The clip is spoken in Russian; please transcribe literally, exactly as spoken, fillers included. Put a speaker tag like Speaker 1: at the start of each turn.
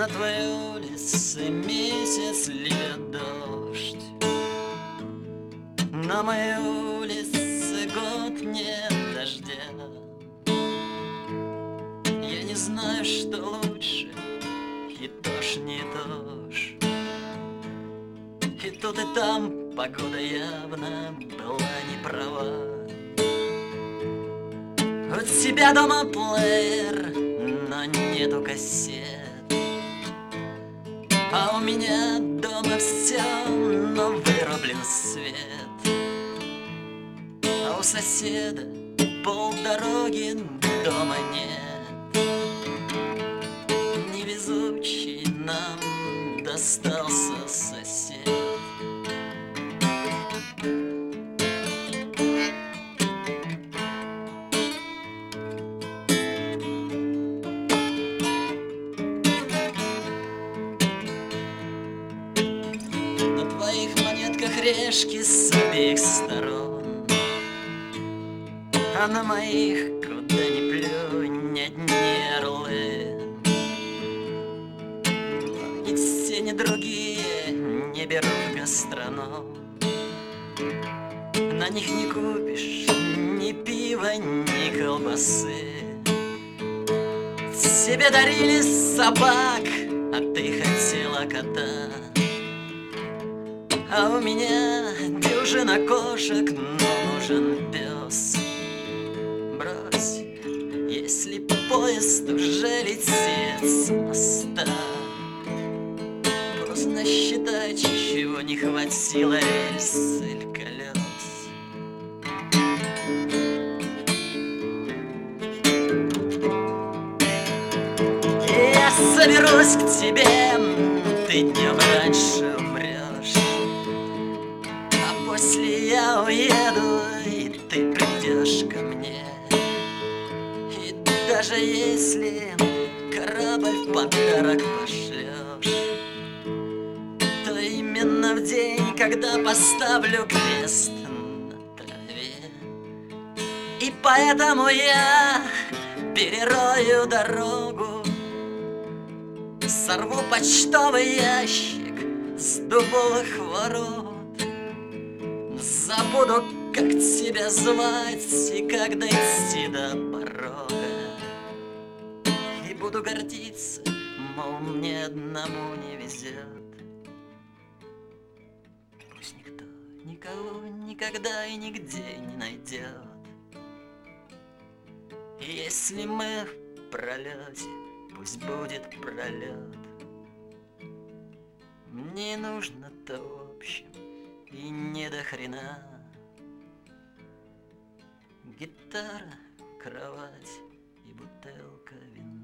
Speaker 1: На твоей улице месяц льет дождь, на моей улице год нет дождя. Я не знаю, что лучше, и то ж не то ж. И тут и там погода явно была не права. У тебя дома плеер, но нету кассет, а у меня дома все, но вырублен свет. А у соседа полдороги дома нет. Невезучий нам достался сосед. На твоих монетках решки с обеих сторон, а на моих, куда ни плюнь, ни одни орлы. Но ни те, ни другие не берут гастроном. На них не купишь ни пива, ни колбасы. Тебе дарили собак, а ты хотела кота. А у меня дюжина кошек, но нужен пес. Брось, если поезд уже летит с моста. Поздно считать, чего не хватило рельс или колес. Я соберусь к тебе, ты днем раньше умрешь, а после я уеду, и ты придешь ко мне. И даже если корабль в подарок пошлешь, то именно в день, когда поставлю крест на траве. И поэтому я перерою дорогу, сорву почтовый ящик с дубовых ворот, забуду, как тебя звать и как дойти до порога, и буду гордиться, мол, мне одному не везет. Пусть никто никого никогда и нигде не найдет. И если мы в пролете, пусть будет пролет. Мне нужно-то в общем и не до хрена. Гитара, кровать и бутылка вина.